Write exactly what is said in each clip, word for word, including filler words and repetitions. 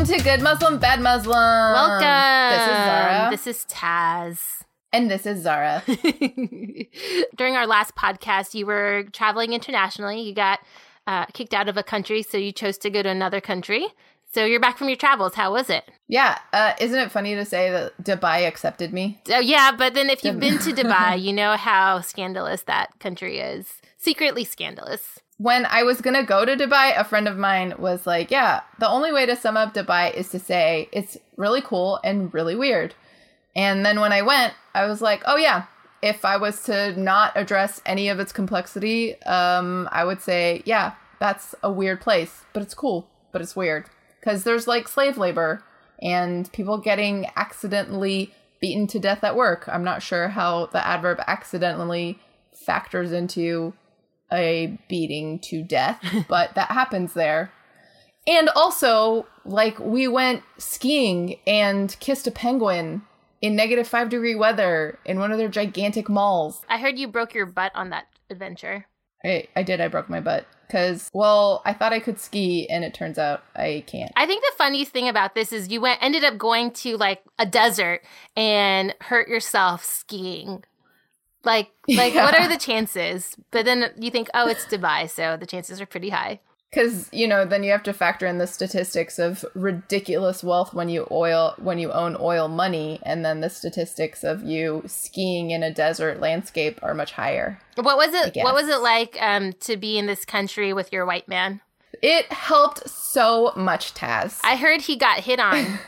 to Good Muslim, Bad Muslim. Welcome. This is Zara. This is Taz. And this is Zara. During our last podcast, you were traveling internationally. You got uh, kicked out of a country, so you chose to go to another country. So you're back from your travels. How was it? Yeah. Uh, isn't it funny to say that Dubai accepted me? Oh, yeah. But then if you've been to Dubai, you know how scandalous that country is. Secretly scandalous. When I was going to go to Dubai, a friend of mine was like, yeah, the only way to sum up Dubai is to say it's really cool and really weird. And then when I went, I was like, oh, yeah, if I was to not address any of its complexity, um, I would say, yeah, that's a weird place, but it's cool, but it's weird. Because there's like slave labor and people getting accidentally beaten to death at work. I'm not sure how the adverb accidentally factors into a beating to death, but that happens there. And also, like, we went skiing and kissed a penguin in negative five degree weather in one of their gigantic malls. I heard you broke your butt on that adventure. I, I did. I broke my butt. Because, well, I thought I could ski, and it turns out I can't. I think the funniest thing about this is you went ended up going to, like, a desert and hurt yourself skiing. Like, like yeah. What are the chances? But then you think, oh, it's Dubai, so the chances are pretty high. Because, you know, then you have to factor in the statistics of ridiculous wealth when you oil when you own oil money, and then the statistics of you skiing in a desert landscape are much higher. What was it? What was it like um, to be in this country with your white man? It helped so much, Taz. I heard he got hit on.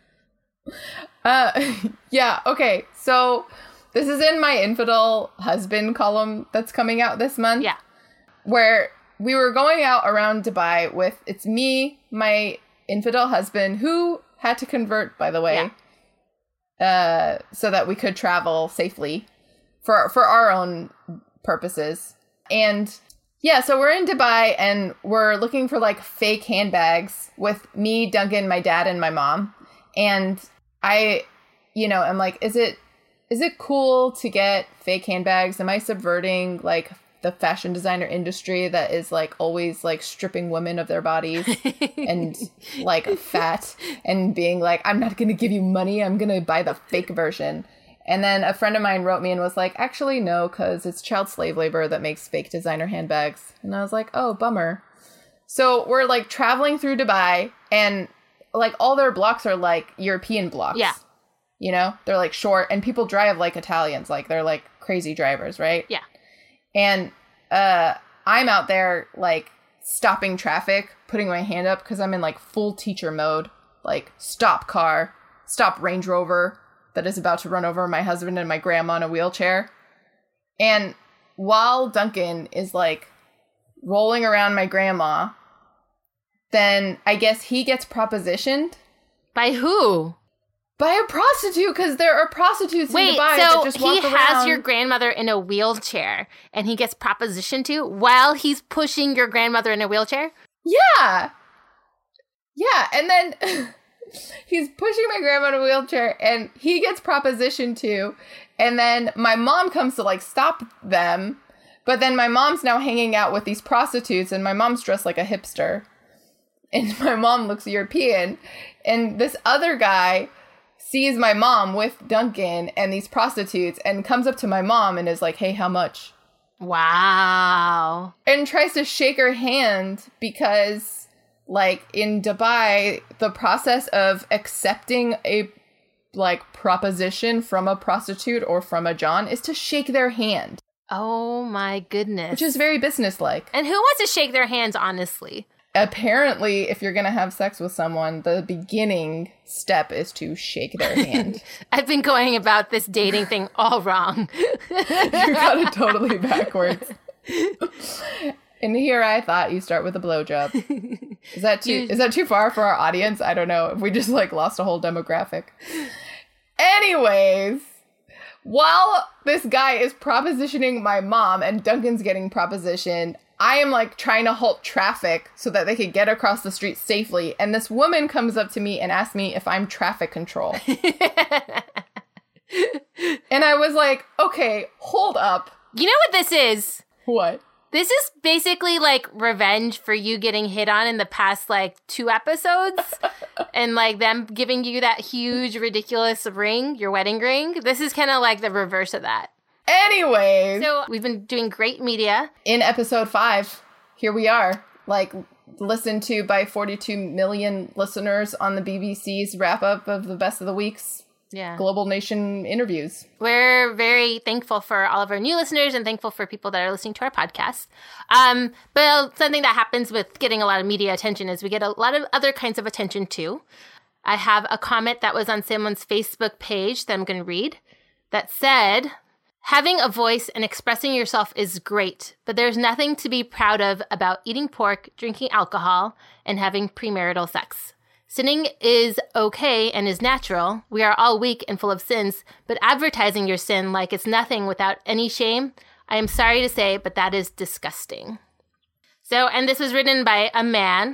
uh, yeah. Okay. So this is in my infidel husband column that's coming out this month. Yeah. Where we were going out around Dubai with, it's me, my infidel husband, who had to convert, by the way, yeah. uh, so that we could travel safely for for our own purposes. And yeah, so we're in Dubai and we're looking for like fake handbags with me, Duncan, my dad, and my mom. And I, you know, I'm like, is it is it cool to get fake handbags? Am I subverting like the fashion designer industry that is like always like stripping women of their bodies and like fat and being like, I'm not going to give you money. I'm going to buy the fake version. And then a friend of mine wrote me and was like, actually, no, because it's child slave labor that makes fake designer handbags. And I was like, oh, bummer. So we're like traveling through Dubai and like all their blocks are like European blocks. Yeah. You know, they're like short and people drive like Italians. Like they're like crazy drivers, right? Yeah. And uh, I'm out there, like, stopping traffic, putting my hand up, because I'm in, like, full teacher mode. Like, stop car, stop Range Rover that is about to run over my husband and my grandma in a wheelchair. And while Duncan is, like, rolling around my grandma, then I guess he gets propositioned. By who? By a prostitute, because there are prostitutes Wait, in Dubai so that just walk he around. has your grandmother in a wheelchair, and he gets propositioned to while he's pushing your grandmother in a wheelchair? Yeah. Yeah, and then he's pushing my grandma in a wheelchair, and he gets propositioned to, and then my mom comes to, like, stop them, but then my mom's now hanging out with these prostitutes, and my mom's dressed like a hipster, and my mom looks European, and this other guy sees my mom with Duncan and these prostitutes and comes up to my mom and is like, hey, how much? Wow. And tries to shake her hand because, like, in Dubai, the process of accepting a, like, proposition from a prostitute or from a John is to shake their hand. Oh, my goodness. Which is very businesslike. And who wants to shake their hands, honestly? Apparently, if you're going to have sex with someone, the beginning step is to shake their hand. I've been going about this dating thing all wrong. You got it totally backwards. And here I thought you start with a blowjob. Is that too, is that too far for our audience? I don't know. If we just like lost a whole demographic. Anyways, while this guy is propositioning my mom and Duncan's getting propositioned, I am, like, trying to halt traffic so that they could get across the street safely. And this woman comes up to me and asks me if I'm traffic control. And I was like, okay, hold up. You know what this is? What? This is basically like revenge for you getting hit on in the past like two episodes and like them giving you that huge, ridiculous ring, your wedding ring. This is kind of like the reverse of that. Anyways. So we've been doing great media. In episode five, here we are, like listened to by forty-two million listeners on the B B C's wrap up of the best of the week's yeah. Global Nation interviews. We're very thankful for all of our new listeners and thankful for people that are listening to our podcast. Um, but something that happens with getting a lot of media attention is we get a lot of other kinds of attention too. I have a comment that was on someone's Facebook page that I'm going to read that said, having a voice and expressing yourself is great, but there's nothing to be proud of about eating pork, drinking alcohol, and having premarital sex. Sinning is okay and is natural. We are all weak and full of sins, but advertising your sin like it's nothing without any shame, I am sorry to say, but that is disgusting. So, and this was written by a man,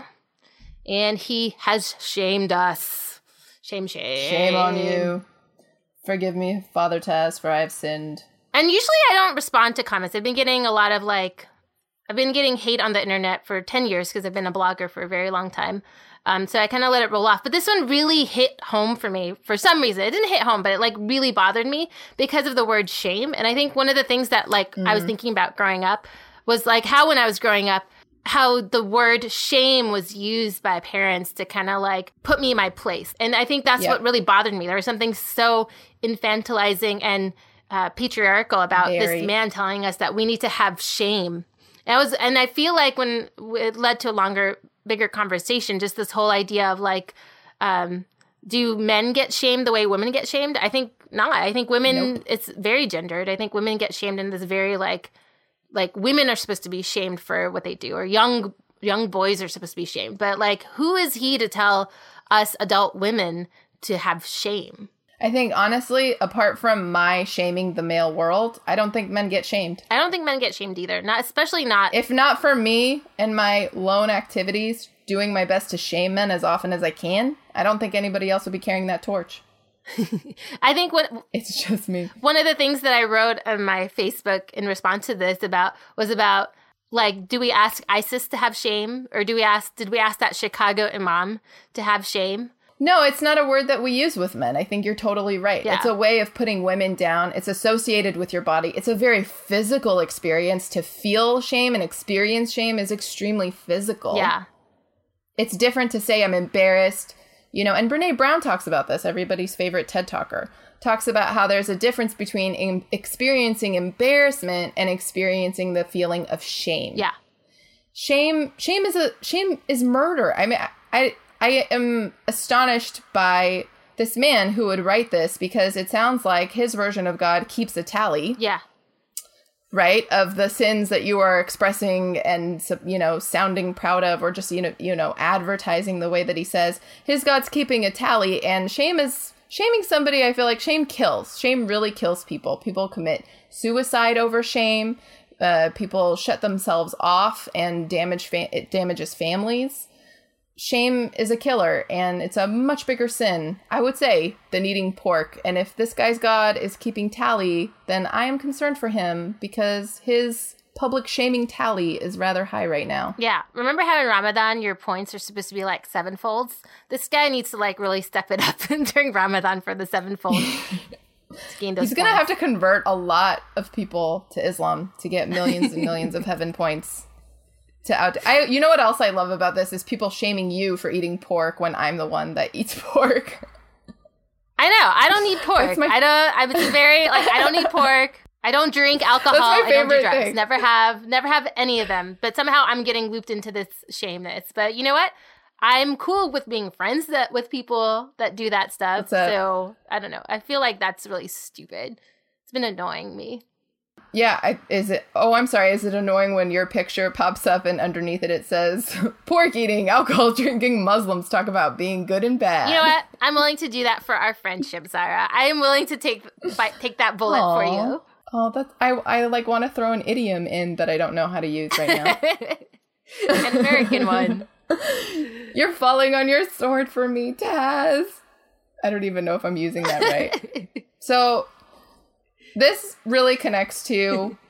and he has shamed us. Shame, shame. Shame on you. Forgive me, Father Taz, for I have sinned. And usually I don't respond to comments. I've been getting a lot of like, I've been getting hate on the internet for ten years because I've been a blogger for a very long time. Um, so I kind of let it roll off. But this one really hit home for me for some reason. It didn't hit home, but it like really bothered me because of the word shame. And I think one of the things that like mm-hmm. I was thinking about growing up was like how when I was growing up, how the word shame was used by parents to kind of like put me in my place. And I think that's yep. what really bothered me. There was something so infantilizing and uh, patriarchal about Very. this man telling us that we need to have shame. And I was, and I feel like when it led to a longer, bigger conversation, just this whole idea of like, um, do men get shamed the way women get shamed? I think not. I think women, nope. it's very gendered. I think women get shamed in this very like, like women are supposed to be shamed for what they do, or young young boys are supposed to be shamed. But like, who is he to tell us adult women to have shame? I think, honestly, apart from my shaming the male world, I don't think men get shamed. I don't think men get shamed either. Not especially not. If not for me and my lone activities, doing my best to shame men as often as I can, I don't think anybody else would be carrying that torch. I think what it's just me. One of the things that I wrote on my Facebook in response to this about was about like, do we ask ISIS to have shame, or do we ask? Did we ask that Chicago imam to have shame? No, it's not a word that we use with men. I think you're totally right. Yeah. It's a way of putting women down. It's associated with your body. It's a very physical experience. To feel shame and experience shame is extremely physical. Yeah. It's different to say I'm embarrassed, you know, and Brene Brown talks about this, everybody's favorite TED Talker, talks about how there's a difference between em- experiencing embarrassment and experiencing the feeling of shame. Yeah. Shame, shame is a, shame is murder. I mean, I, I I am astonished by this man who would write this, because it sounds like his version of God keeps a tally. Yeah. Right? Of the sins that you are expressing and, you know, sounding proud of, or just, you know, you know, advertising the way that he says. His God's keeping a tally, and shame is shaming somebody. I feel like shame kills. Shame really kills people. People commit suicide over shame. Uh, people shut themselves off, and damage fa- it damages families. Shame is a killer, and it's a much bigger sin, I would say, than eating pork. And if this guy's God is keeping tally, then I am concerned for him, because his public shaming tally is rather high right now. Yeah. Remember how in Ramadan your points are supposed to be like sevenfolds? This guy needs to like really step it up during Ramadan for the sevenfold. He's going to have to convert a lot of people to Islam to get millions and millions of heaven points. To out, I, you know what else I love about this is people shaming you for eating pork when I'm the one that eats pork. I know. I don't eat pork. My, I don't. I'm it's very like I don't eat pork. I don't drink alcohol. That's my favorite I don't do drugs. Thing. Never have. Never have any of them. But somehow I'm getting looped into this shameness. But you know what? I'm cool with being friends that with people that do that stuff. So I don't know. I feel like that's really stupid. It's been annoying me. Yeah, I, is it, oh, I'm sorry, is it annoying when your picture pops up and underneath it it says, pork eating, alcohol drinking Muslims talk about being good and bad? You know what? I'm willing to do that for our friendship, Zara. I am willing to take fight, take that bullet Aww. for you. Oh, that's, I, I like want to throw an idiom in that I don't know how to use right now. An American one. You're falling on your sword for me, Taz. I don't even know if I'm using that right. So... this really connects to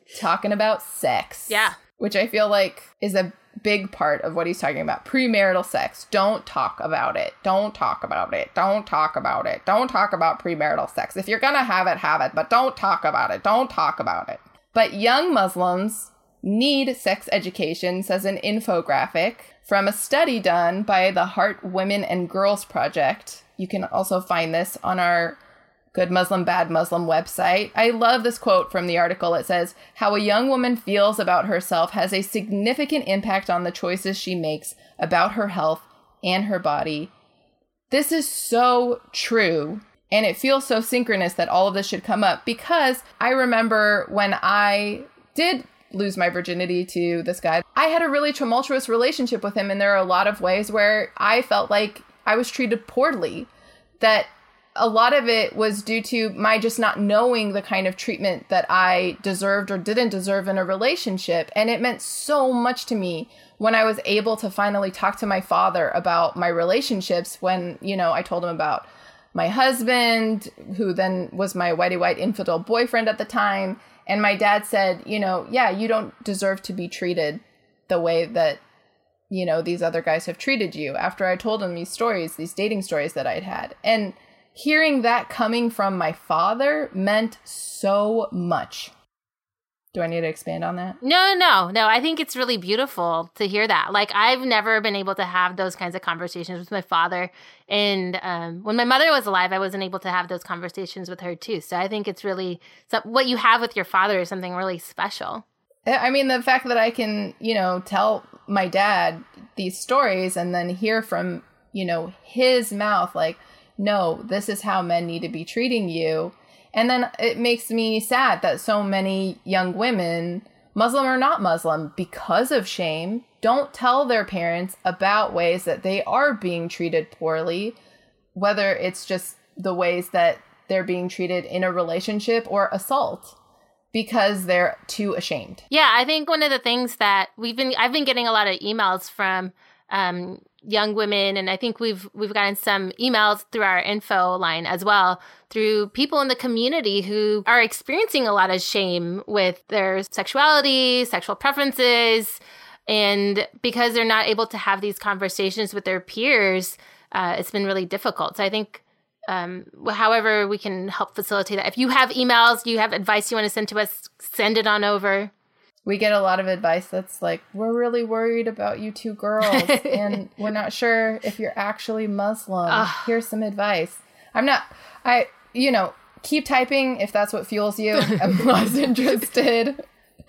talking about sex. Yeah. Which I feel like is a big part of what he's talking about. Premarital sex. Don't talk about it. Don't talk about it. Don't talk about it. Don't talk about premarital sex. If you're going to have it, have it. But don't talk about it. Don't talk about it. But young Muslims need sex education, says an infographic from a study done by the Heart Women and Girls Project. You can also find this on our Good Muslim, Bad Muslim website. I love this quote from the article. It says, how a young woman feels about herself has a significant impact on the choices she makes about her health and her body. This is so true. And it feels so synchronous that all of this should come up, because I remember when I did lose my virginity to this guy, I had a really tumultuous relationship with him. And there are a lot of ways where I felt like I was treated poorly, that a lot of it was due to my just not knowing the kind of treatment that I deserved or didn't deserve in a relationship. And it meant so much to me when I was able to finally talk to my father about my relationships, when, you know, I told him about my husband, who then was my whitey white infidel boyfriend at the time. And my dad said, you know, yeah, you don't deserve to be treated the way that, you know, these other guys have treated you, after I told him these stories, these dating stories that I'd had. And hearing that coming from my father meant so much. Do I need to expand on that? No, no, no. I think it's really beautiful to hear that. Like, I've never been able to have those kinds of conversations with my father. And um, when my mother was alive, I wasn't able to have those conversations with her too. So I think it's really, so what you have with your father is something really special. I mean, the fact that I can, you know, tell my dad these stories and then hear from, you know, his mouth, like, no, this is how men need to be treating you. And then it makes me sad that so many young women, Muslim or not Muslim, because of shame, don't tell their parents about ways that they are being treated poorly, whether it's just the ways that they're being treated in a relationship or assault, because they're too ashamed. Yeah, I think one of the things that we've been, I've been getting a lot of emails from um, young women, and I think we've we've gotten some emails through our info line as well, through people in the community who are experiencing a lot of shame with their sexuality, sexual preferences, and because they're not able to have these conversations with their peers, uh, it's been really difficult. So I think um, however we can help facilitate that. If you have emails, you have advice you want to send to us, send it on over. We get a lot of advice that's like, we're really worried about you two girls and we're not sure if you're actually Muslim. Uh, Here's some advice. I'm not, I, you know, keep typing if that's what fuels you. I'm less interested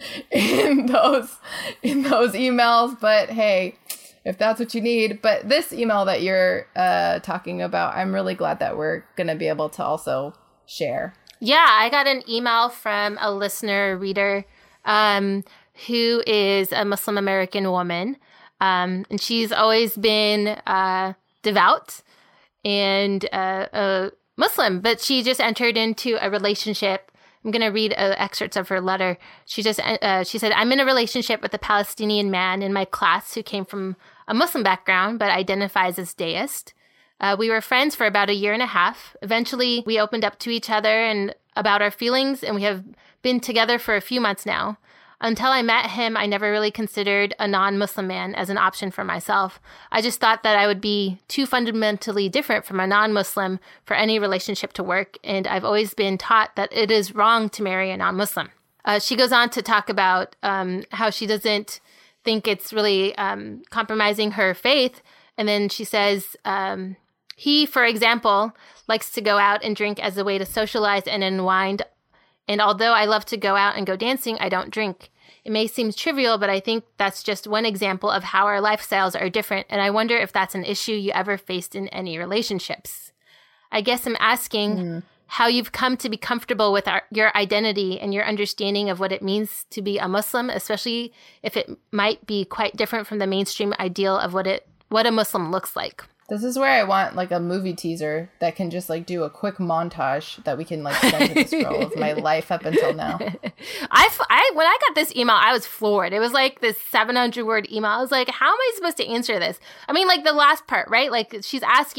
in those, in those emails, but hey, if that's what you need. But this email that you're uh, talking about, I'm really glad that we're going to be able to also share. Yeah, I got an email from a listener reader um, who is a Muslim American woman. Um, and she's always been uh, devout and uh, a Muslim, but she just entered into a relationship. I'm going to read uh, excerpts of her letter. She just uh, she said, I'm in a relationship with a Palestinian man in my class who came from a Muslim background but identifies as deist. Uh, we were friends for about a year and a half. Eventually, we opened up to each other and about our feelings, and we have been together for a few months now. Until I met him, I never really considered a non-Muslim man as an option for myself. I just thought that I would be too fundamentally different from a non-Muslim for any relationship to work, and I've always been taught that it is wrong to marry a non-Muslim. Uh, she goes on to talk about um, how she doesn't think it's really um, compromising her faith, and then she says, um, he, for example, likes to go out and drink as a way to socialize and unwind. And although I love to go out and go dancing, I don't drink. It may seem trivial, but I think that's just one example of how our lifestyles are different. And I wonder if that's an issue you ever faced in any relationships. I guess I'm asking mm. how you've come to be comfortable with our, your identity and your understanding of what it means to be a Muslim, especially if it might be quite different from the mainstream ideal of what it what a Muslim looks like. This is where I want like a movie teaser that can just like do a quick montage that we can like send to this girl of my life up until now. I, I when I got this email, I was floored. It was like this seven hundred word email. I was like, how am I supposed to answer this? I mean, like the last part, right? Like she's asking,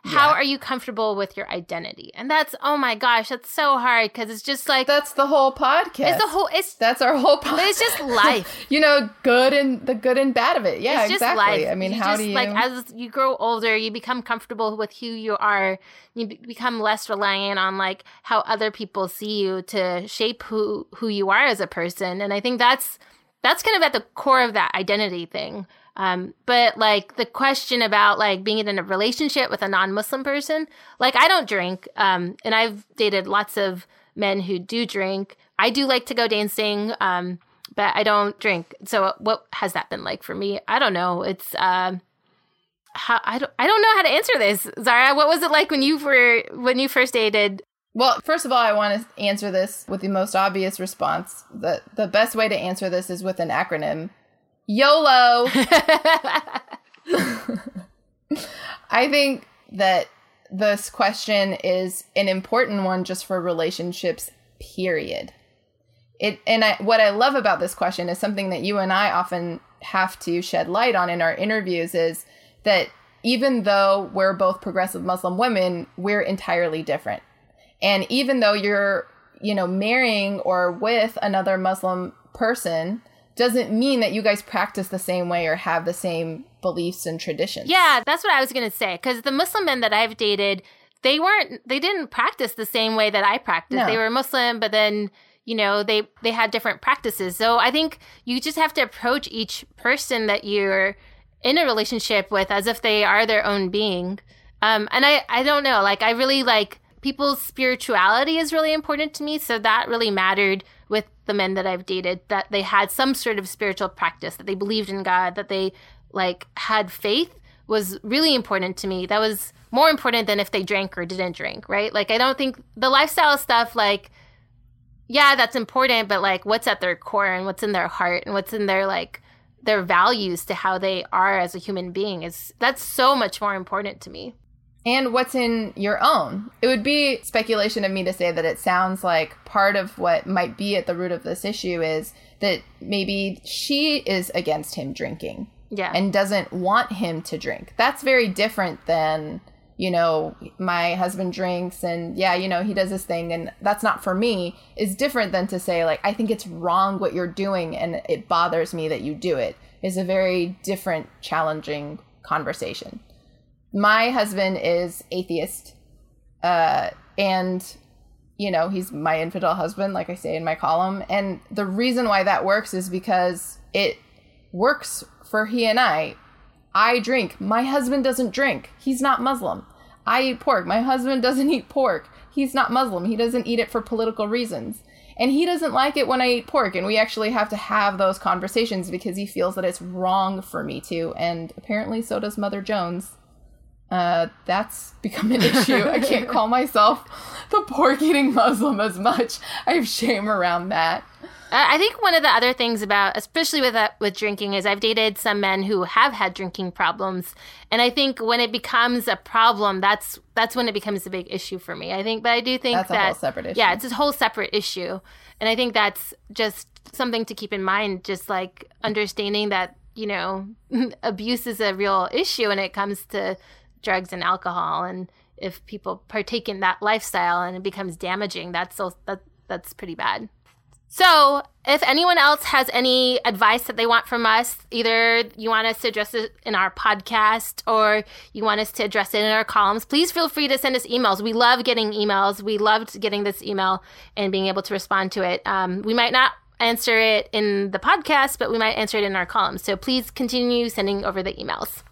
how Yeah. are you comfortable with your identity? And that's, oh my gosh, that's so hard because it's just like, That's the whole podcast. it's the whole, it's, That's our whole podcast. but it's just life. You know, good and the good and bad of it. Yeah, It's just exactly. life. I mean, You how just, do you... like, as you grow older, you become comfortable with who you are. You be- become less reliant on like how other people see you to shape who who you are as a person. And I think that's that's kind of at the core of that identity thing. Um, but like the question about like being in a relationship with a non-Muslim person, like I don't drink, um, and I've dated lots of men who do drink. I do like to go dancing, um, but I don't drink. So what has that been like for me? I don't know. It's um, how I don't I don't know how to answer this, Zara. What was it like when you were when you first dated? Well, first of all, I want to answer this with the most obvious response. The the best way to answer this is with an acronym. YOLO. I think that this question is an important one just for relationships, period. It and I, what I love about this question is something that you and I often have to shed light on in our interviews is that even though we're both progressive Muslim women, we're entirely different. And even though you're, you know, marrying or with another Muslim person, doesn't mean that you guys practice the same way or have the same beliefs and traditions. Yeah, that's what I was going to say. Because the Muslim men that I've dated, they weren't, they didn't practice the same way that I practiced. No. They were Muslim, but then, you know, they, they had different practices. So I think you just have to approach each person that you're in a relationship with as if they are their own being. Um, and I, I don't know, like, I really like people's spirituality is really important to me. So that really mattered with the men that I've dated, that they had some sort of spiritual practice, that they believed in God, that they like had faith was really important to me. That was more important than if they drank or didn't drink, right? Like, I don't think the lifestyle stuff, like, yeah, that's important, but like what's at their core and what's in their heart and what's in their like their values to how they are as a human being is that's so much more important to me. And what's in your own. It would be speculation of me to say that it sounds like part of what might be at the root of this issue is that maybe she is against him drinking. Yeah. And doesn't want him to drink. That's very different than, you know, my husband drinks and yeah, you know, he does this thing and that's not for me, is different than to say like, I think it's wrong what you're doing and it bothers me that you do it, is a very different, challenging conversation. My husband is atheist, uh, and, you know, he's my infidel husband, like I say in my column. And the reason why that works is because it works for he and I. I drink. My husband doesn't drink. He's not Muslim. I eat pork. My husband doesn't eat pork. He's not Muslim. He doesn't eat it for political reasons. And he doesn't like it when I eat pork. And we actually have to have those conversations because he feels that it's wrong for me to. And apparently so does Mother Jones. Uh, that's become an issue. I can't call myself the pork-eating Muslim as much. I have shame around that. I think one of the other things about, especially with uh, with drinking, is I've dated some men who have had drinking problems, and I think when it becomes a problem, that's that's when it becomes a big issue for me. I think, but I do think that's that a whole separate issue. Yeah, it's a whole separate issue, and I think that's just something to keep in mind. Just like understanding that, you know, abuse is a real issue when it comes to drugs and alcohol, and if people partake in that lifestyle and it becomes damaging, that's so, that that's pretty bad. So if anyone else has any advice that they want from us, either you want us to address it in our podcast or you want us to address it in our columns, please feel free to send us emails. We love getting emails. We loved getting this email and being able to respond to it. Um, we might not answer it in the podcast, but we might answer it in our columns. So please continue sending over the emails.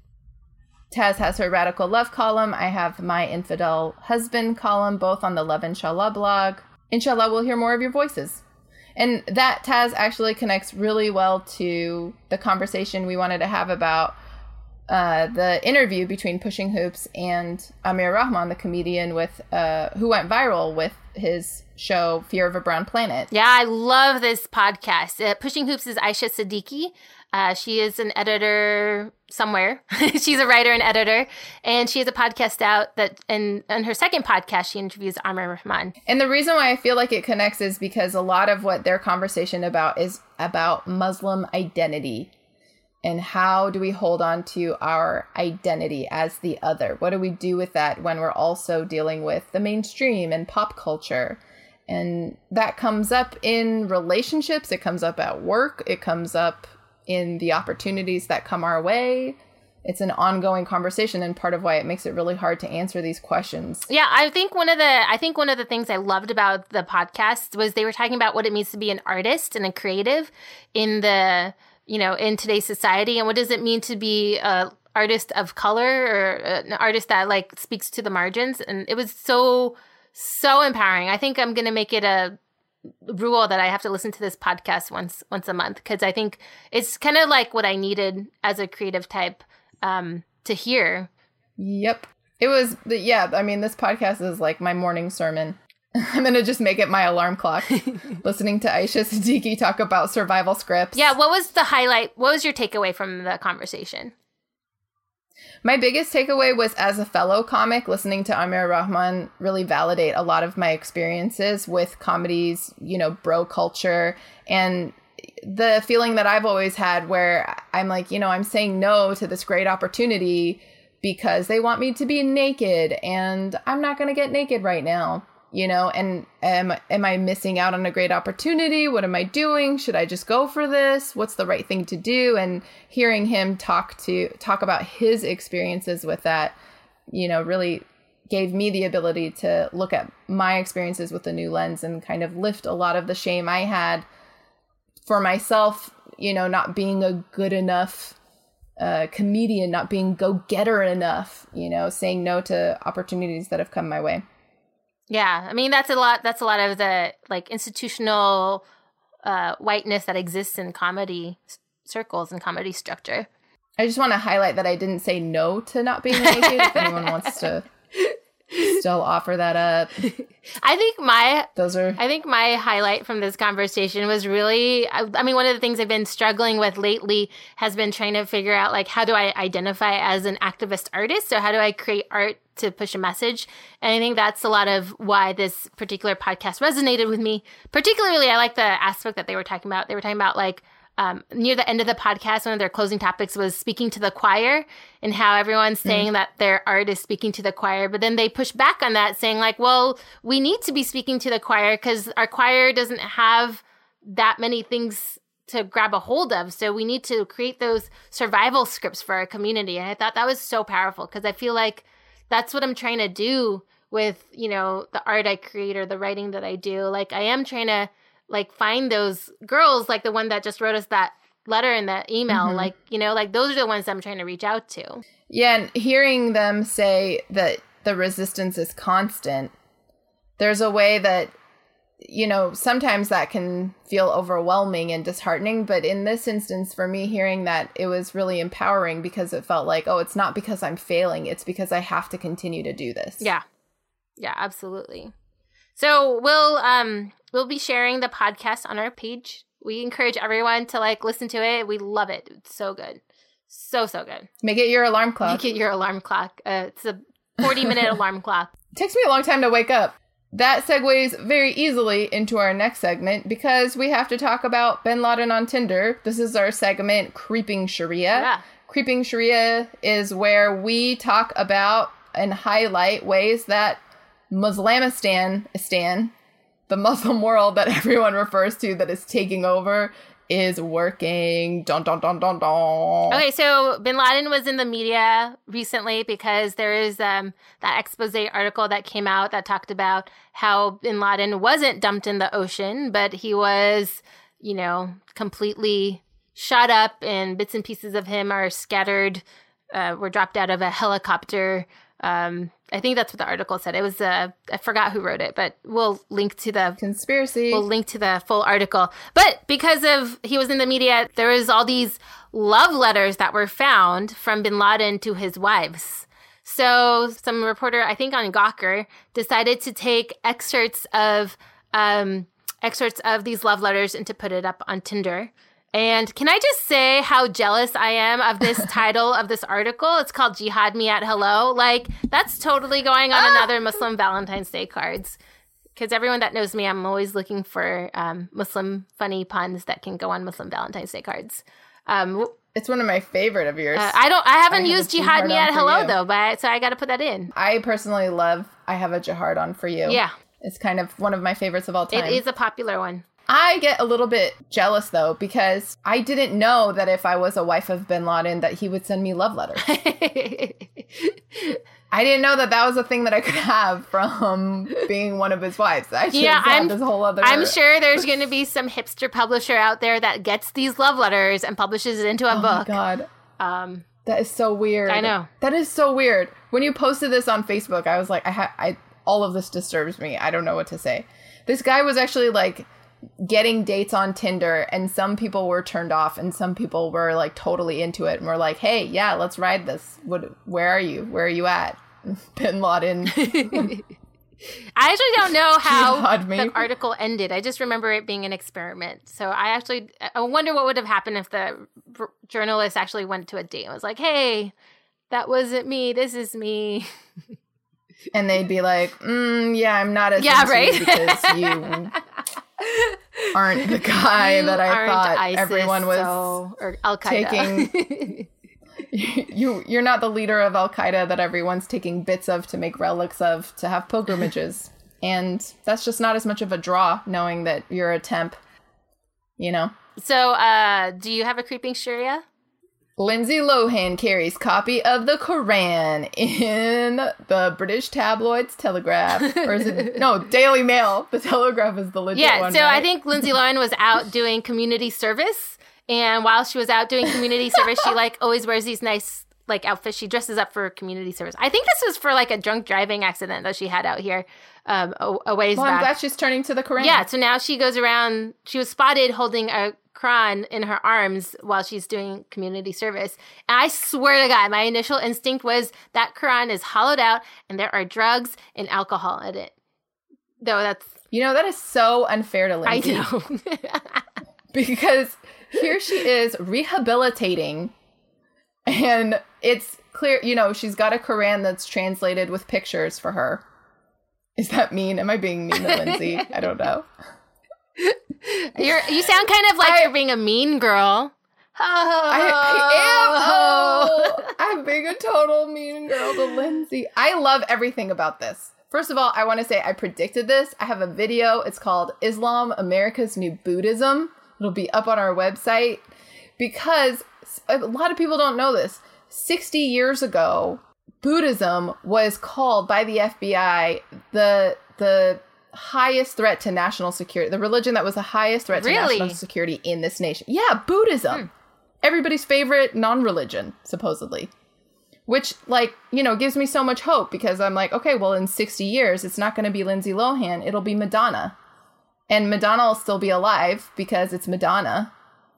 Taz has her Radical Love column. I have my Infidel Husband column, both on the Love Inshallah blog. Inshallah, we'll hear more of your voices. And that, Taz, actually connects really well to the conversation we wanted to have about uh, the interview between Pushing Hoops and Amir Rahman, the comedian with uh, who went viral with his show Fear of a Brown Planet. Yeah, I love this podcast. Uh, Pushing Hoops is Aisha Siddiqui. Uh, she is an editor somewhere. She's a writer and editor, and she has a podcast out that, and on her second podcast, she interviews Amir Rahman. And the reason why I feel like it connects is because a lot of what their conversation about is about Muslim identity. And how do we hold on to our identity as the other? What do we do with that when we're also dealing with the mainstream and pop culture? And that comes up in relationships. It comes up at work. It comes up in the opportunities that come our way. It's an ongoing conversation, and part of why it makes it really hard to answer these questions. Yeah, I think one of the I think one of the things I loved about the podcast was they were talking about what it means to be an artist and a creative in the, you know, in today's society, and what does it mean to be a artist of color or an artist that like speaks to the margins. And it was so so empowering. I think I'm going to make it a rule that I have to listen to this podcast once once a month, because I think it's kind of like what I needed as a creative type um, to hear. Yep. It was, yeah, I mean, this podcast is like my morning sermon. I'm going to just make it my alarm clock, listening to Aisha Siddiqui talk about survival scripts. Yeah, what was the highlight? What was your takeaway from the conversation? My biggest takeaway was, as a fellow comic, listening to Amir Rahman really validate a lot of my experiences with comedies, you know, bro culture, and the feeling that I've always had where I'm like, you know, I'm saying no to this great opportunity because they want me to be naked, and I'm not going to get naked right now. You know, and am, am I missing out on a great opportunity? What am I doing? Should I just go for this? What's the right thing to do? And hearing him talk to talk about his experiences with that, you know, really gave me the ability to look at my experiences with a new lens and kind of lift a lot of the shame I had for myself, you know, not being a good enough uh, comedian, not being go-getter enough, you know, saying no to opportunities that have come my way. Yeah, I mean, that's a lot. That's a lot of the like institutional uh, whiteness that exists in comedy circles and comedy structure. I just want to highlight that I didn't say no to not being naked. If anyone wants to still offer that up, I think my those are. I think my highlight from this conversation was really. I, I mean, one of the things I've been struggling with lately has been trying to figure out like how do I identify as an activist artist? So how do I create art to push a message? And I think that's a lot of why this particular podcast resonated with me. Particularly, I like the aspect that they were talking about. They were talking about like um, near the end of the podcast, one of their closing topics was speaking to the choir and how everyone's mm-hmm. saying that their art is speaking to the choir. But then they push back on that, saying like, well, we need to be speaking to the choir because our choir doesn't have that many things to grab a hold of. So we need to create those survival scripts for our community. And I thought that was so powerful because I feel like that's what I'm trying to do with, you know, the art I create or the writing that I do. Like I am trying to like find those girls, like the one that just wrote us that letter in the email. Mm-hmm. Like, you know, like those are the ones that I'm trying to reach out to. Yeah. And hearing them say that the resistance is constant, there's a way that, you know, sometimes that can feel overwhelming and disheartening. But in this instance, for me, hearing that, it was really empowering because it felt like, oh, it's not because I'm failing. It's because I have to continue to do this. Yeah. Yeah, absolutely. So we'll um we'll be sharing the podcast on our page. We encourage everyone to like listen to it. We love it. It's so good. So, so good. Make it your alarm clock. Make it your alarm clock. Uh, it's a forty minute alarm clock. It takes me a long time to wake up. That segues very easily into our next segment because we have to talk about Bin Laden on Tinder. This is our segment, Creeping Sharia. Yeah. Creeping Sharia is where we talk about and highlight ways that Muslamistan, Istan, the Muslim world that everyone refers to that is taking over, is working. Dun, dun, dun, dun, dun. Okay, so Bin Laden was in the media recently because there is um, that expose article that came out that talked about how Bin Laden wasn't dumped in the ocean, but he was, you know, completely shot up and bits and pieces of him are scattered, uh, were dropped out of a helicopter. Um, I think that's what the article said. It was, uh, I forgot who wrote it, but we'll link to the conspiracy. We'll link to the full article. But because of he was in the media, there was all these love letters that were found from Bin Laden to his wives. So some reporter, I think on Gawker, decided to take excerpts of um, excerpts of these love letters and to put it up on Tinder. And can I just say how jealous I am of this title of this article? It's called Jihad Me at Hello. Like, that's totally going on another Muslim Valentine's Day cards. Because everyone that knows me, I'm always looking for um, Muslim funny puns that can go on Muslim Valentine's Day cards. Um, It's one of my favorite of yours. Uh, I don't. I haven't I used Jihad Niyat Hello, you. though, but so I got to put that in. I personally love I Have a Jihad On For You. Yeah. It's kind of one of my favorites of all time. It is a popular one. I get a little bit jealous, though, because I didn't know that if I was a wife of bin Laden, that he would send me love letters. I didn't know that that was a thing that I could have from being one of his wives. I just yeah, had I'm, this whole other... I'm sure there's going to be some hipster publisher out there that gets these love letters and publishes it into a oh book. Oh, my God. Um, that is so weird. I know. That is so weird. When you posted this on Facebook, I was like, I, ha- I all of this disturbs me. I don't know what to say. This guy was actually, like, getting dates on Tinder, and some people were turned off, and some people were, like, totally into it, and were like, hey, yeah, let's ride this. What? Where are you? Where are you at? Bin Laden. I actually don't know how the the article ended. I just remember it being an experiment. So I actually, I wonder what would have happened if the r- journalist actually went to a date and was like, hey, that wasn't me. This is me. And they'd be like, mm, yeah, I'm not as yeah, into right? you because you aren't the guy you that I thought ISIS, everyone was so, or Al-Qaeda. taking. you, you're not the leader of Al-Qaeda that everyone's taking bits of to make relics of to have pilgrimages. And that's just not as much of a draw, knowing that you're a temp, you know? So, uh, do you have a creeping Sharia? Lindsay Lohan carries copy of the Quran in the British tabloids Telegraph. Or is it? No, Daily Mail. The Telegraph is the legit yeah, one, so right? I think Lindsay Lohan was out doing community service. And while she was out doing community service, she, like, always wears these nice, like, outfits. She dresses up for community service. I think this was for, like, a drunk driving accident that she had out here um, a, a ways well, back. I'm glad she's turning to the Quran. Yeah, so now she goes around. She was spotted holding a Quran in her arms while she's doing community service. And I swear to God, my initial instinct was that Quran is hollowed out and there are drugs and alcohol in it. Though that's... You know, that is so unfair to Lindsay. I know. Because here she is rehabilitating, and it's clear, you know, she's got a Quran that's translated with pictures for her. Is that mean? Am I being mean to Lindsay? I don't know. You're, you sound kind of like I, you're being a mean girl. Oh, I, I am. Oh, I'm being a total mean girl to Lindsay. I love everything about this. First of all, I want to say I predicted this. I have a video. It's called Islam, America's New Buddhism. It'll be up on our website because a lot of people don't know this. sixty years ago, Buddhism was called by the F B I the the highest threat to national security, the religion that was the highest threat to really? national security in this nation. Yeah, Buddhism. Hmm. Everybody's favorite non-religion, supposedly. Which, like, you know, gives me so much hope because I'm like, okay, well, in sixty years, it's not going to be Lindsay Lohan. It'll be Madonna. And Madonna will still be alive because it's Madonna.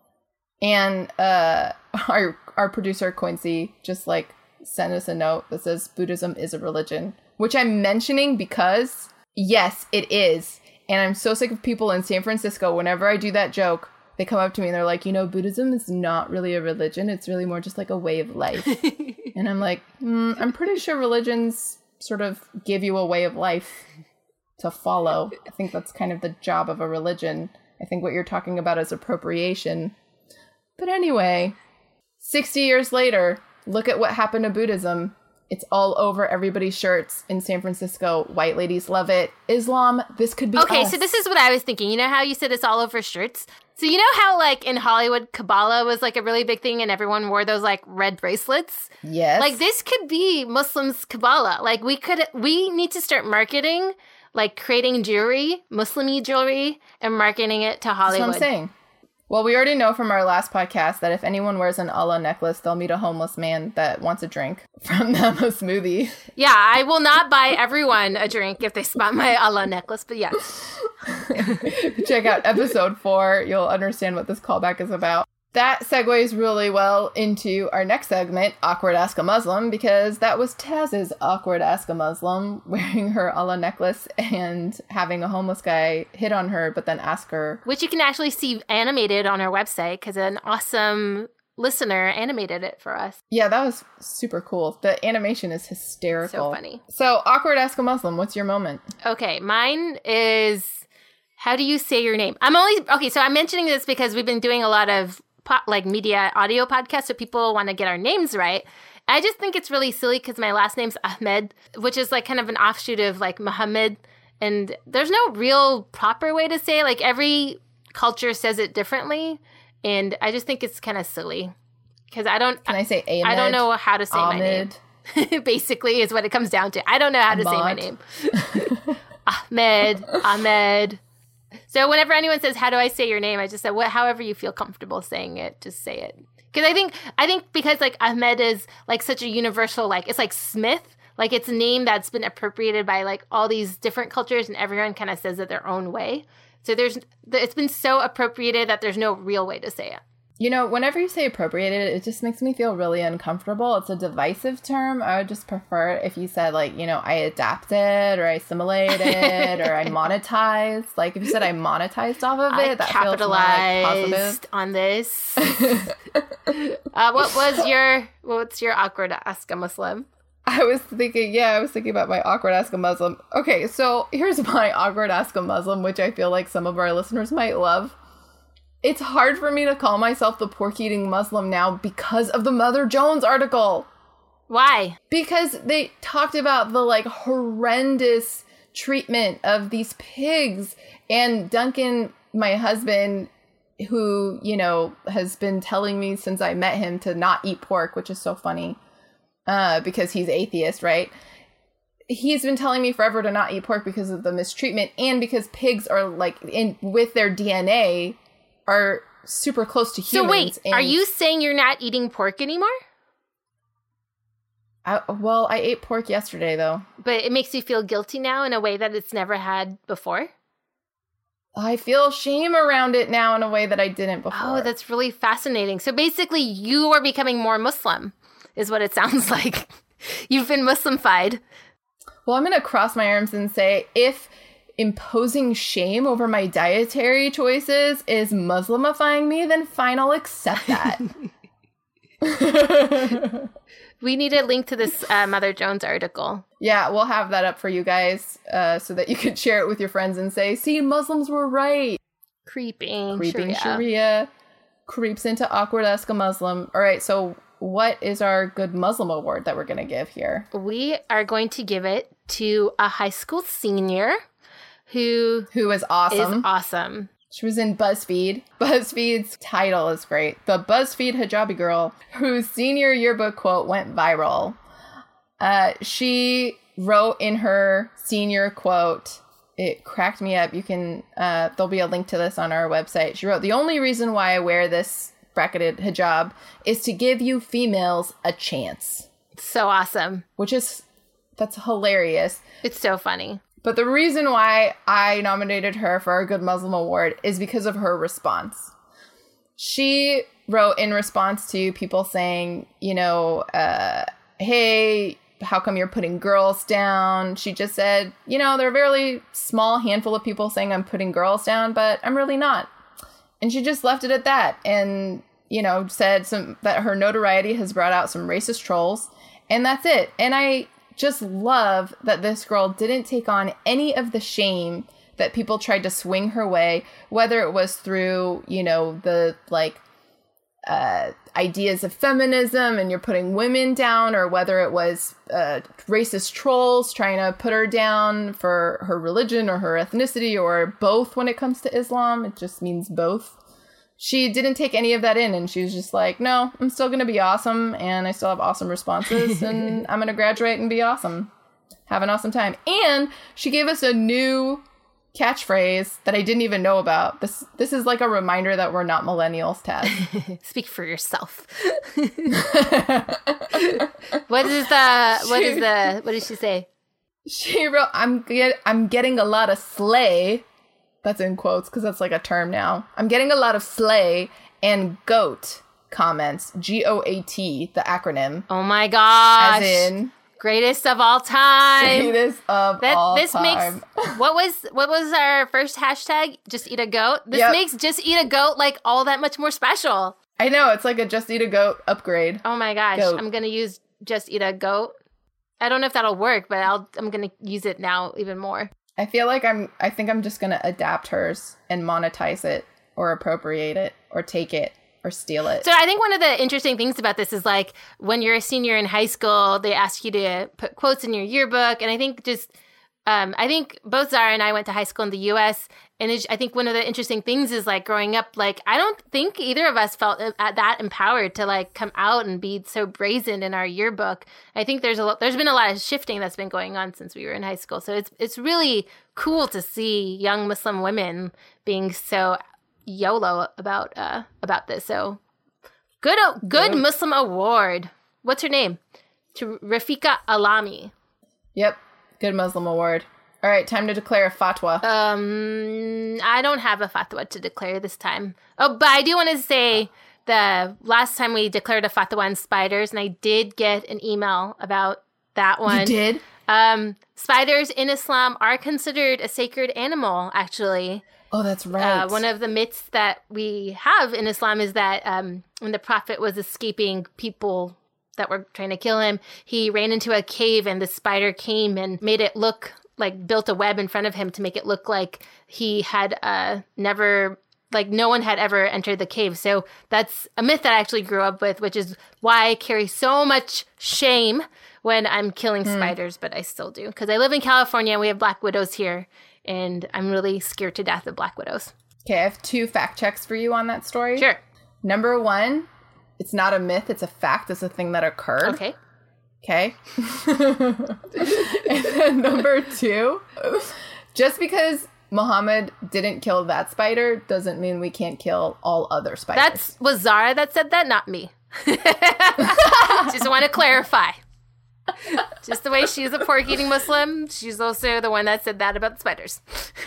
And uh, our our producer, Quincy, just, like, sent us a note that says Buddhism is a religion. Which I'm mentioning because, yes, it is. And I'm so sick of people in San Francisco, whenever I do that joke, they come up to me and they're like, you know, Buddhism is not really a religion. It's really more just like a way of life. And I'm like, mm, I'm pretty sure religions sort of give you a way of life to follow. I think that's kind of the job of a religion. I think what you're talking about is appropriation. But anyway, sixty years later, look at what happened to Buddhism. It's all over everybody's shirts in San Francisco. White ladies love it. Islam, this could be Okay, us. So this is what I was thinking. You know how you said it's all over shirts? So you know how, like, in Hollywood, Kabbalah was, like, a really big thing and everyone wore those, like, red bracelets? Yes. Like, this could be Muslims' Kabbalah. Like, we could, we need to start marketing, like, creating jewelry, Muslim-y jewelry, and marketing it to Hollywood. That's what I'm saying. Well, we already know from our last podcast that if anyone wears an Allah necklace, they'll meet a homeless man that wants a drink from them, a smoothie. Yeah, I will not buy everyone a drink if they spot my Allah necklace, but yeah. Check out episode four. You'll understand what this callback is about. That segues really well into our next segment, Awkward Ask a Muslim, because that was Taz's Awkward Ask a Muslim, wearing her Allah necklace and having a homeless guy hit on her, but then ask her. Which you can actually see animated on our website, because an awesome listener animated it for us. Yeah, that was super cool. The animation is hysterical. So funny. So, Awkward Ask a Muslim, what's your moment? Okay, mine is, how do you say your name? I'm only, okay, so I'm mentioning this because we've been doing a lot of po- like media audio podcast, so people want to get our names right. I just think it's really silly because my last name's Ahmed, which is like kind of an offshoot of like Muhammad. And there's no real proper way to say it. Like every culture says it differently. And I just think it's kind of silly because I don't. Can I say Ahmed? I don't know how to say Ahmed. my name. Basically, is what it comes down to. I don't know how Ahmad. to say my name. Ahmed, Ahmed. So whenever anyone says, "How do I say your name?" I just say, "What, however you feel comfortable saying it, just say it." Because I think, I think because like Ahmed is like such a universal, like it's like Smith, like it's a name that's been appropriated by like all these different cultures, and everyone kind of says it their own way. So there's, it's been so appropriated that there's no real way to say it. You know, whenever you say appropriated, it just makes me feel really uncomfortable. It's a divisive term. I would just prefer it if you said, like, you know, I adapted or I assimilated or I monetized. Like, if you said I monetized off of it, I that capitalized feels more like positive. on this. uh, what was your, what's your awkward Ask a Muslim? I was thinking, yeah, I was thinking about my awkward Ask a Muslim. Okay, so here's my awkward Ask a Muslim, which I feel like some of our listeners might love. It's hard for me to call myself the pork-eating Muslim now because of the Mother Jones article. Why? Because they talked about the, like, horrendous treatment of these pigs. And Duncan, my husband, who, you know, has been telling me since I met him to not eat pork, which is so funny, uh, because he's atheist, right? He's been telling me forever to not eat pork because of the mistreatment and because pigs are, like, in with their D N A... are super close to humans. So wait, and are you saying you're not eating pork anymore? I, well, I ate pork yesterday, though. But it makes you feel guilty now in a way that it's never had before? I feel shame around it now in a way that I didn't before. Oh, that's really fascinating. So basically, you are becoming more Muslim, is what it sounds like. You've been Muslimified. Well, I'm going to cross my arms and say, if imposing shame over my dietary choices is Muslimifying me, then fine, I'll accept that. We need a link to this uh, Mother Jones article. Yeah, we'll have that up for you guys uh, so that you can share it with your friends and say, see, Muslims were right. Creeping, Creeping Sharia. Sharia creeps into awkward Ask a Muslim. All right, so what is our good Muslim award that we're going to give here? We are going to give it to a high school senior who Who is awesome. is awesome. She was in BuzzFeed. BuzzFeed's title is great. The BuzzFeed hijabi girl, whose senior yearbook quote went viral. Uh, she wrote in her senior quote, it cracked me up. You can, uh, there'll be a link to this on our website. She wrote, "The only reason why I wear this bracketed hijab is to give you females a chance." So awesome. Which is, that's hilarious. It's so funny. But the reason why I nominated her for our Good Muslim Award is because of her response. She wrote in response to people saying, you know, uh, hey, how come you're putting girls down? She just said, you know, there are a very small handful of people saying I'm putting girls down, but I'm really not. And she just left it at that and, you know, said some that her notoriety has brought out some racist trolls. And that's it. And I just love that this girl didn't take on any of the shame that people tried to swing her way, whether it was through, you know, the like uh, ideas of feminism and you're putting women down, or whether it was uh, racist trolls trying to put her down for her religion or her ethnicity, or both when it comes to Islam. It just means both. She didn't take any of that in, and she was just like, no, I'm still going to be awesome, and I still have awesome responses, and I'm going to graduate and be awesome. Have an awesome time. And she gave us a new catchphrase that I didn't even know about. This this is like a reminder that we're not millennials, Taz. Speak for yourself. What is the, what is the, what did she say? She wrote, I'm, get, I'm getting a lot of slay. That's in quotes because that's like a term now. I'm getting a lot of slay and goat comments. G O A T, the acronym. Oh my gosh. As in greatest of all time. Greatest of that, all this time. Makes, what was what was our first hashtag? Just eat a goat. This Yep. makes just eat a goat like all that much more special. I know, it's like a just eat a goat upgrade. Oh my gosh. Goat. I'm gonna use just eat a goat. I don't know if that'll work, but I'll I'm gonna use it now even more. I feel like I'm, I think I'm just going to adapt hers and monetize it or appropriate it or take it or or steal it. So I think one of the interesting things about this is like when you're a senior in high school, they ask you to put quotes in your yearbook. And I think just, um, I think both Zara and I went to high school in the U S. And it's, I think one of the interesting things is like growing up, like I don't think either of us felt that empowered to like come out and be so brazen in our yearbook. I think there's a lot, there's been a lot of shifting that's been going on since we were in high school. So it's it's really cool to see young Muslim women being so YOLO about uh, about this. So good, good Yep. Muslim award. What's her name? To Rafika Alami. Yep. Good Muslim award. All right, time to declare a fatwa. Um, I don't have a fatwa to declare this time. Oh, but I do want to say the last time we declared a fatwa on spiders, and I did get an email about that one. You did? Um, spiders in Islam are considered a sacred animal, actually. Oh, that's right. Uh, one of the myths that we have in Islam is that um, when the Prophet was escaping people that were trying to kill him, he ran into a cave and the spider came and made it look like built a web in front of him to make it look like he had uh, never, like no one had ever entered the cave. So that's a myth that I actually grew up with, which is why I carry so much shame when I'm killing mm. spiders, but I still do. Because I live in California and we have black widows here, and I'm really scared to death of black widows. Okay, I have two fact checks for you on that story. Sure. Number one, it's not a myth, it's a fact. It's a thing that occurred. Okay. Okay. And then number two, just because Muhammad didn't kill that spider doesn't mean we can't kill all other spiders. That's was Zara that said that, not me. Just want to clarify. Just the way she's a pork-eating Muslim, she's also the one that said that about the spiders.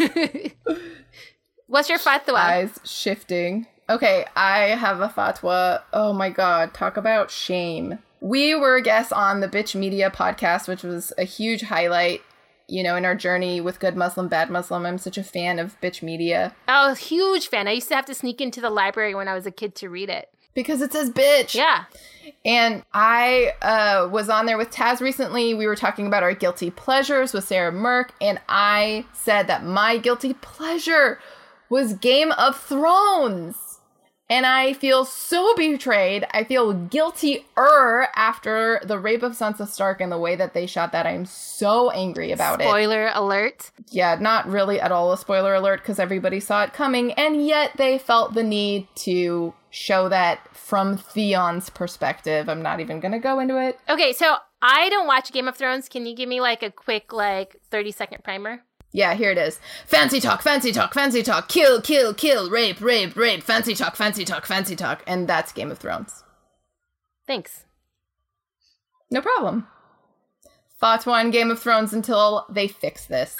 What's your fatwa? Eyes shifting. Okay, I have a fatwa. Oh my god, talk about shame. We were guests on the Bitch Media podcast, which was a huge highlight, you know, in our journey with Good Muslim, Bad Muslim. I'm such a fan of Bitch Media. Oh, huge fan. I used to have to sneak into the library when I was a kid to read it. Because it says bitch. Yeah. And I uh, was on there with Taz recently. We were talking about our guilty pleasures with Sarah Merck. And I said that my guilty pleasure was Game of Thrones. And I feel so betrayed. I feel guilty-er after the rape of Sansa Stark and the way that they shot that. I'm so angry about Spoiler it. Spoiler alert. Yeah, not really at all a spoiler alert because everybody saw it coming. And yet they felt the need to show that from Theon's perspective. I'm not even going to go into it. Okay, so I don't watch Game of Thrones. Can you give me like a quick like thirty-second primer? Yeah, here it is. Fancy talk, fancy talk, fancy talk, kill, kill, kill, rape, rape, rape, fancy talk, fancy talk, fancy talk. And that's Game of Thrones. Thanks. No problem. Fatwa on Game of Thrones until they fix this.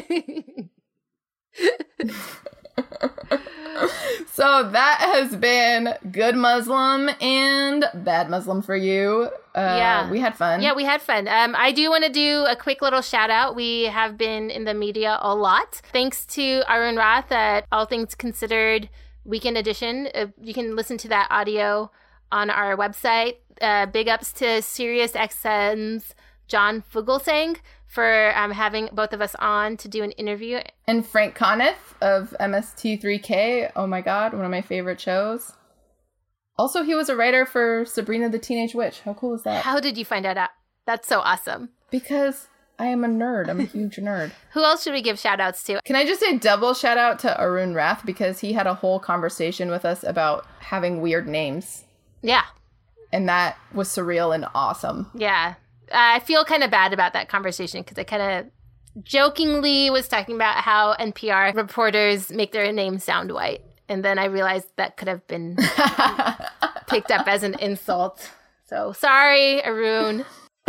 So that has been Good Muslim and Bad Muslim for you. Uh, yeah. We had fun. Yeah, we had fun. Um, I do want to do a quick little shout out. We have been in the media a lot. Thanks to Arun Rath at All Things Considered Weekend Edition. Uh, you can listen to that audio on our website. Uh, big ups to Sirius X M's John Fugelsang for um, having both of us on to do an interview. And Frank Conniff of M S T three K. Oh my God, one of my favorite shows. Also, he was a writer for Sabrina the Teenage Witch. How cool is that? How did you find out? That's so awesome. Because I am a nerd. I'm a huge nerd. Who else should we give shout outs to? Can I just say double shout out to Arun Rath because he had a whole conversation with us about having weird names. Yeah. And that was surreal and awesome. Yeah. I feel kind of bad about that conversation because I kind of jokingly was talking about how N P R reporters make their names sound white. And then I realized that could have been picked up as an insult. So sorry, Arun.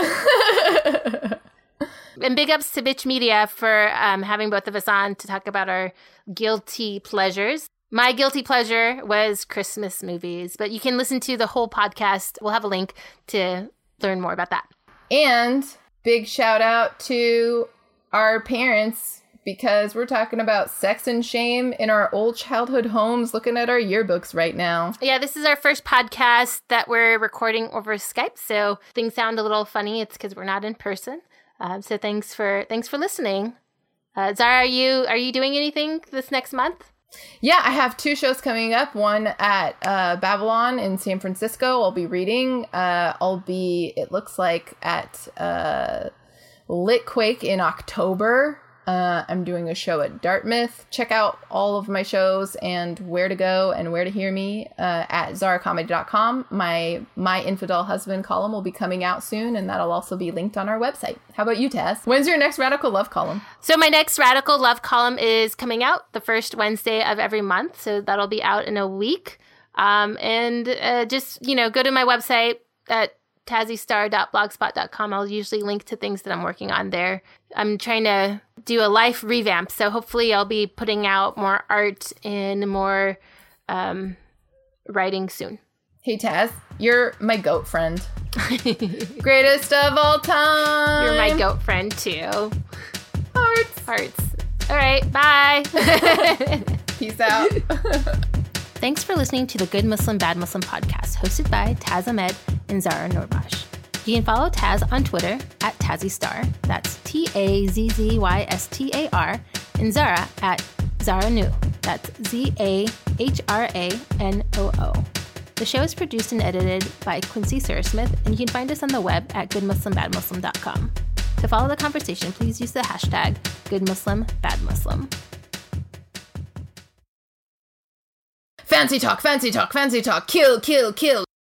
And big ups to Bitch Media for um, having both of us on to talk about our guilty pleasures. My guilty pleasure was Christmas movies, but you can listen to the whole podcast. We'll have a link to learn more about that. And big shout out to our parents because we're talking about sex and shame in our old childhood homes, looking at our yearbooks right now. Yeah, this is our first podcast that we're recording over Skype, so things sound a little funny. It's because we're not in person. Um, so thanks for thanks for listening. Uh, Zara, are you are you doing anything this next month? Yeah, I have two shows coming up. One at uh, Babylon in San Francisco. I'll be reading. Uh, I'll be, it looks like, at uh, Litquake in October. Uh, I'm doing a show at Dartmouth. Check out all of my shows and where to go and where to hear me uh, at zara comedy dot com. My My Infidel Husband column will be coming out soon, and that'll also be linked on our website. How about you, Taz? When's your next Radical Love column? So my next Radical Love column is coming out the first Wednesday of every month. So that'll be out in a week. Um, and uh, just, you know, go to my website at tazzystar dot blogspot dot com. I'll usually link to things that I'm working on there. I'm trying to do a life revamp, so hopefully I'll be putting out more art and more um, writing soon. Hey, Taz, you're my goat friend. Greatest of all time. You're my goat friend, too. Hearts. Hearts. All right, bye. Peace out. Thanks for listening to the Good Muslim, Bad Muslim podcast, hosted by Taz Ahmed and Zara Noorbakhsh. You can follow Taz on Twitter at TazzyStar, that's T A Z Z Y S T A R, and Zara at Zara Nu, that's Z A H R A N O O. The show is produced and edited by Quincy Surasmith, and you can find us on the web at good muslim bad muslim dot com. To follow the conversation, please use the hashtag GoodMuslimBadMuslim. Fancy talk, fancy talk, fancy talk, kill, kill, kill.